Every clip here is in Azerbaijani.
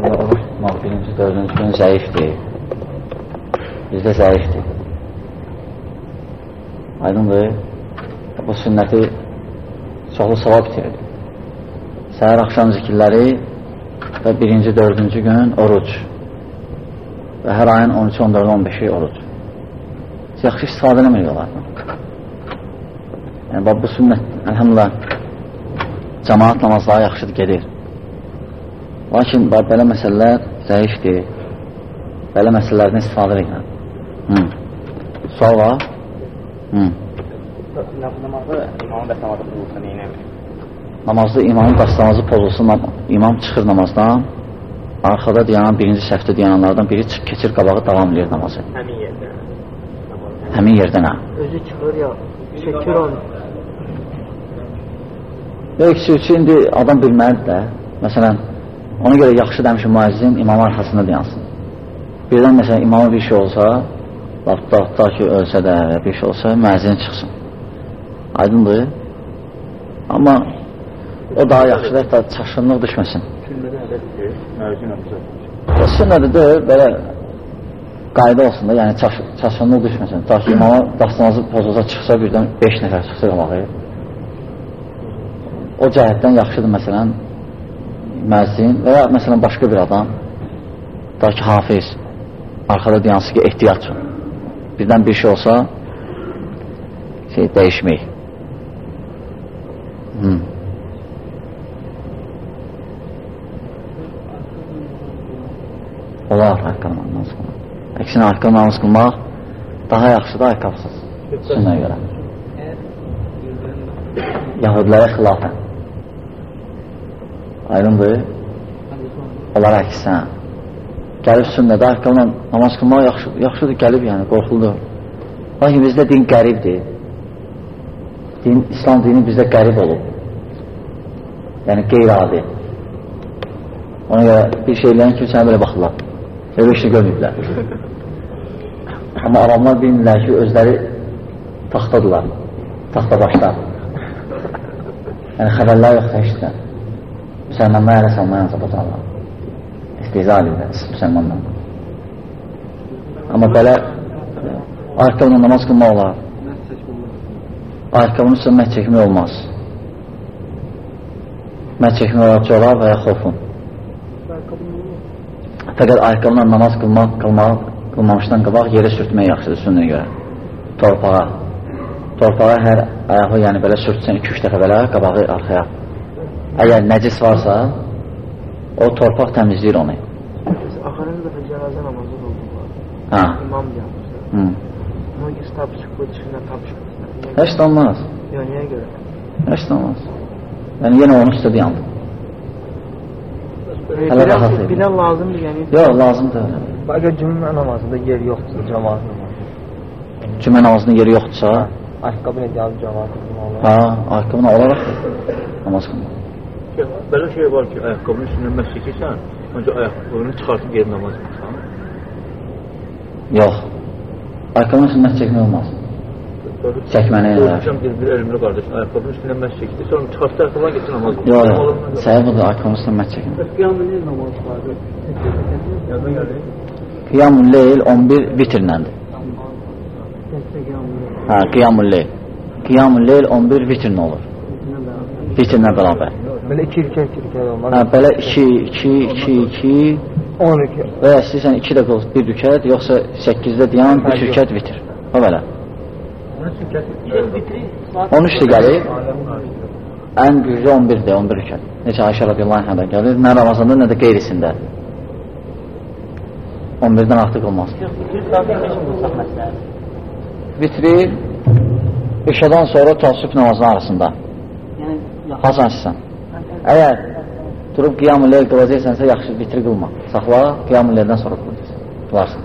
oruç tutmaq birinci, dördüncü gün zəifdir. Bizdə zəifdir. Aydındır. Bu sünnəti çoxlu savab itirir. Səhər axşam zikirləri və birinci, dördüncü gün oruc. Və hər ayın 13, 14, 15-i oruc. Yaxşı istifadə eləmək olardı. Yəni, bu sünnət, əlhamdülillah, cəmaat namazları yaxşıdır, gedir. Lakin, belə məsələlər zəifdir. Belə məsələlərdən istifadə edirəm. Sual var? Namazda imamın bəsnamazı pozulsa neynəmir? Namazda imamın bəsnamazı pozulsa, imam çıxır namazdan, arxada dayanan, birinci səhvdə dayananlardan biri keçir qabağı, davam edir namazı. Həmin yerdə? Həmin yerdən, hə? Özü çıxır ya, çəkir onu. İkisi indi adam bilməlidir də. Məsələn, ona görə yaxşı demişim müəzzin imamın arxasında dayansın. Birdən məsələn imama bir şey olsa, lafta ki ölsə də bir şey olsa, müəzzin çıxsın. Aydındır. Amma o daha yaxşıdır, hətta çaşqınlıq düşməsin. Sünnədə hədədir, müəzzin olacaq. Sünnədə deyil, belə qayda olsun da, yəni çaşqınlıq düşməsin. Ta ki imama dəstəmazı pozulsa çıxsa, birdən 5 nəfər çıxsa qalağı. O cəhətdən yaxşıdır məsələn müəzzin və ya məsələn başqa bir adam, ta ki hafiz, arxada dayansın ki ehtiyat üçün. Birdən bir şey olsa, dəyişmək. Olar ayaqqabı namaz qılmaq. Əksinə ayaqqabı namaz qılmaq daha yaxşıdır ayaqqabısız. Sünnəyə görə. Yahudilərə xilafən. Aydındır. Onlar əksinə. Gəlib sünnədə ayaqqabla namaz qılmaq yaxşıdır, gəlib yəni, qorxuldur. Lakin bizdə din qəribdir. İslam dini bizdə qərib olub. Yəni qeyri-adi. Ona görə bir şeylərin kimi sənə belə baxırlar. Elə işini görməyiblər. Amma adamlar bilmirlər ki, özləri taxtadılar. Taxta başlar. Yəni xəbərlər yoxsa işlər. Müsəlmanlar elə salmayan zabatarlar. İstihza edirlər müsəlmanlar. Amma belə ayaqqabla namaz qılmaq olar. Ayaqqabının üstə məhz çəkmək olmaz. Məhz çəkmək olar və ya xofun. Fəqət ayaqqabla namaz qılmamışdan qabaq yerə sürtmək yaxşıdır sünnəyə görə. Torpağa. Torpağa hər ayağı yəni belə sürtsən 2-3 dəfə belə qabağı arxaya. Əgər nəcis varsa o torpaq təmizləyir onu. Axırıncı dəfə cənazə namazı oldu. İmam yapmışlar. Ona göz tapışıq bu dışında tapışıq. Heç də olmaz. Yox, niyə görə? Heç də olmaz. Yəni yenə onun üstədə yandı. Bilən lazımdır yəni. Yox, lazımdır. Əgər cümlə namazında yer yoxdursa, cəmaat namazı. Cümlə namazında yeri yoxdursa, ayaqqabı ilə gəlib cəmaat namazı. Hə, ayaqqabına olaraq namaz qılmaq. Belə şey var ki, ayaqqabının üstündən məhz çəkirsən, önce ayaqqabını çıxartıb geri namaz qılsan. Yox. Ayaqqabının üstündən məhz çəkmək olmaz. Çəkməni elər. Bir elmli qardaş, ayaqqabının üstündən məhz çəkdi, sonra çıxartdı ayaqqabına getir namaz qılsan. Yox, səhib budur, ayaqqabının üstündən məhz çəkmək. Qiyam-ül-Leyl namazı vardır. Yazdan gəldi. Qiyam-ül-Leyl 11 vitrləndir. Hə, Qiyam-ül-Leyl. Qiyam-ül-Leyl 11 vitrlə olur. Vitrlə bərabər. Belə 2 olmaz. Hə, belə 2, 12. Və ya istəyirsən 2 də qıl, 1 rükət, yoxsa 8-də deyən 3 rükət vitr. O belə. 13-də gəlir. Ən güclü 11-də, 11 rükət. Necə Ayşə radiyallahu anhədə gəlir, nə Ramazanda, nə də qeyrisində. 11-dən artıq olmaz. Vitri işadan sonra təəssüb namazının arasında. Hasan sizsən. Əgər durub qiyam-ül-leyl qılacaqsənsə, yaxşı vitri qılma. Saxla, qiyam-ül-leyldən sonra qılacaqsən. Qılarsın.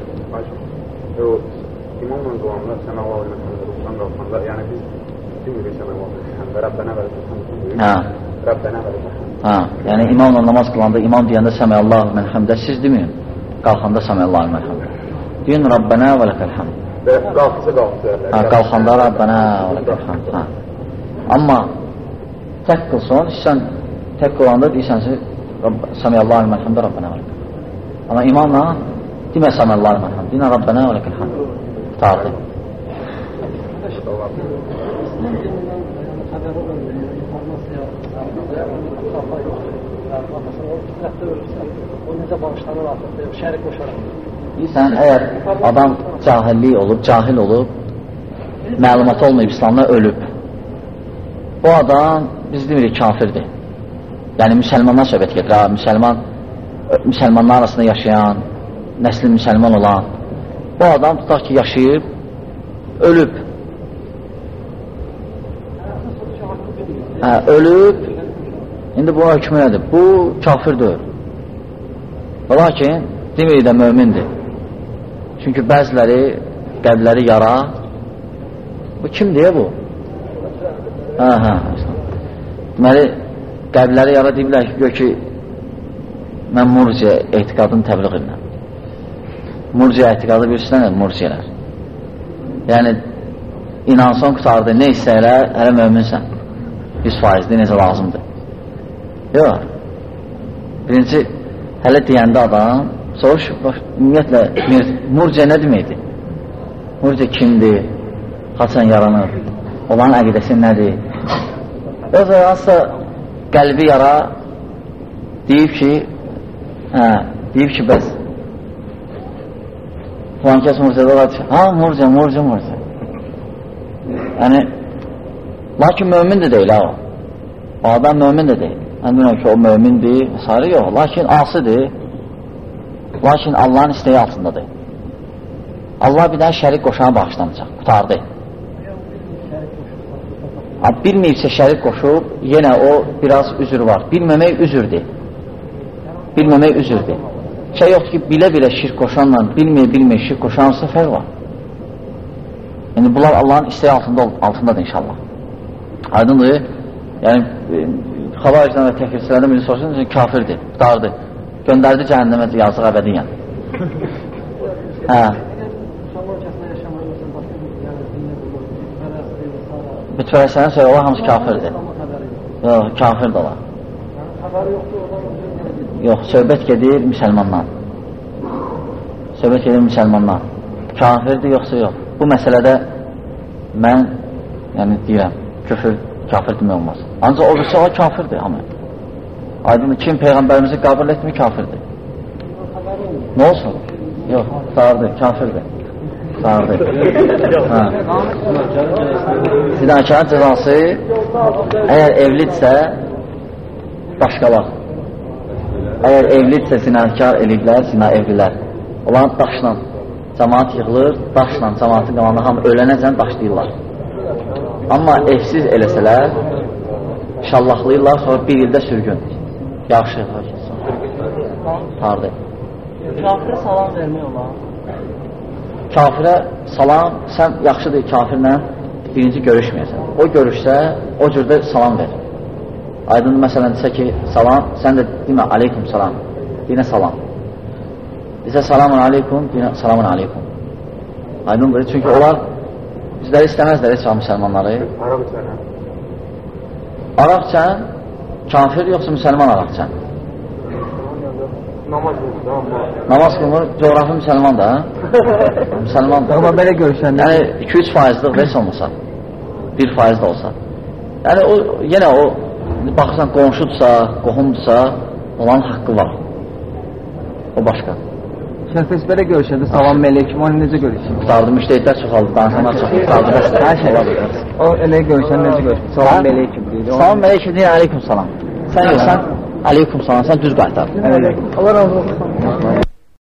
İmamla duanlar sənə Allah'ın ruhdan qalxanda, yəni biz demirik sənə Allah'ın Rəbbənə vələkəsən. Rəbbənə vələkəsən. Yəni imamla namaz qılanda, imam deyəndə Səmiyallahu mən həmdə, siz deməyin. Qalxanda Səmiyallahu mən həmdə. Deyin Rəbbənə vələkəl həmd. Qalxanda Rəbbənə vələkəl həmd. Amma tək qılsan, sən tək qılanda deyirsənsə Səmiyallahu mən həmdə Rəbbənə vələkəl. Amma imamla deməsən Allah'a emanet. Dinə Rabbənə və ləkəl hamd. Qutardı. Sən əgər adam cahil olub, məlumat olmayıb İslamda ölüb, o adam biz demirik kafirdir. Yəni müsəlmandan söhbət gedir. Müsəlmanlar arasında yaşayan, nəsli müsəlman olan bu adam tutaq ki yaşayıb, ölüb. Ölüb, indi buna hökmü nədir? Bu kafirdir. Lakin demirik də mömindir. Çünki bəziləri qəlbləri yara. Bu kim deyə bu? Deməli, qəlbləri yara deyirlər ki, gör ki, mən murciə etiqadını təbliğ edirəm. Murciə etiqadı bilirsinə murciələr. Yəni, inansan qutardı, nə istəyirlər, hələ möminsən. 100%dir, necə lazımdır. Yox. Birinci, hələ deyəndə adam, soruş, ümumiyyətlə, murciə nə deməkdir? Murciə kimdir? Haçan yaranır? Olan əqidəsi nədir? Yoxsa hansısa qəlbi yara deyib ki, bəs falan kəs murciədə olar ki, murciə. Yəni, lakin mömin də deyil, o adam mömin də deyil. Mən bilmirəm ki, o mömindir, sarı yox, lakin asıdır, lakin Allahın istəyi altındadır. Allah bir dənə şərik qoşana bağışlamayacaq, qutardı. Bilməyibsə şərik qoşub, yenə o biraz üzür var. Bilməmək üzürdür. Şey yoxdur ki, bilə-bilə şirk qoşanla, bilməyə şirk qoşansa fərq var. Yəni, bunlar Allahın istəyi altındadır inşallah. Aydındır, yəni, xavaricdən və təkirçilərdən biri sorsun, kafirdir, qutardı. Göndərdi cəhənnəmə yazıq əbədiyyən. Bütfərəsənə söyle, onlar hamısı kafirdir. Yox, kafirdir onlar. Yox, söhbət gedir müsəlmandan. Kafirdir, yoxsa yox. Bu məsələdə mən deyirəm, kafir demək olmaz. Ancaq o birisi o kafirdir. Aydın kim Peyğəmbərimizi qəbul etmir, kafirdir. Nə olsun? Yox, sağırdır, kafirdir. Zinakarın cəzası əgər evlidirsə daşqalaq. Əgər evlidirsə zinakar eləyiblər, zina evlilər. Olan daşla cəmaat yığılır, daşla cəmaatın qalanı hamı ölənəcən daşlayırlar. Amma evsiz eləsələr şallaqlayırlar, sonra bir ildə sürgün. Yaxşı, tardı. Kafirə salam vermək olar. Kafirə salam, sən yaxşıdır kafirlə birinci görüşməyəsən. O görüşsə, o cürdə salam ver. Aydın məsələn desə ki, salam, sən də demə aleykum salam, deyinə salam. Desə salamun aleykum, deyinə salamun aleykum. Aydındır, çünki onlar bizləri istəməzlər heç müsəlmanları. Araqçən, kafir yoxsa müsəlman araqçən? Namaz qılmır, coğrafi müsəlman da. Müsəlman da. Amma belə görüşəndə. Yəni 2-3%'lıq heç olmasa, 1% da olsa. Yəni yenə o, baxırsan qonşudursa, qohumdursa, olan haqqı var. O başqa. Şəxs belə görüşəndə salam məleykum, onu necə görüşür? Qutardı, müştəhidlər çoxaldı, danışanlar çoxaldı, qutardı, hər şey var. O elə görüşən necə görüşür? Salam məleykum deyil. Salam məleykum deyil, aleykum salam. Sən yoxsan, aleykum salam, sən düz qaytar. Allah razı olsun.